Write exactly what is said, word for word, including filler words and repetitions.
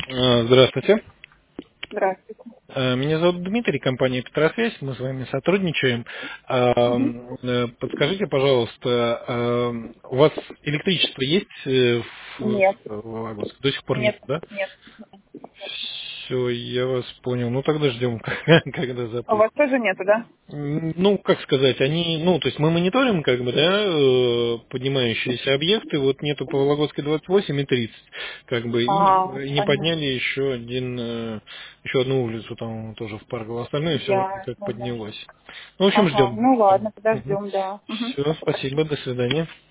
Э, Здравствуйте. Здравствуйте. Э, Меня зовут Дмитрий, компания «Петросвязь», мы с вами сотрудничаем. А, Мгм. э, Подскажите, пожалуйста, э, у вас электричество есть э, в Нет, в Вологодске? До сих пор нет, нет, да? нет. Все, я вас понял. Ну тогда ждем, когда А у запустят. вас тоже нету, да? М, Ну, как сказать, они, ну, то есть мы мониторим, как бы, да, э, поднимающиеся объекты, вот нету по Вологодской двадцать восемь и тридцать, как бы, А, и не понятно. подняли еще один, э, еще одну улицу там тоже в парковом, остальное все вроде как Ясно, да. поднялось. Ну, в общем, Ага, ждем. ну ладно, подождем, да. Мгм. Все, спасибо, до свидания.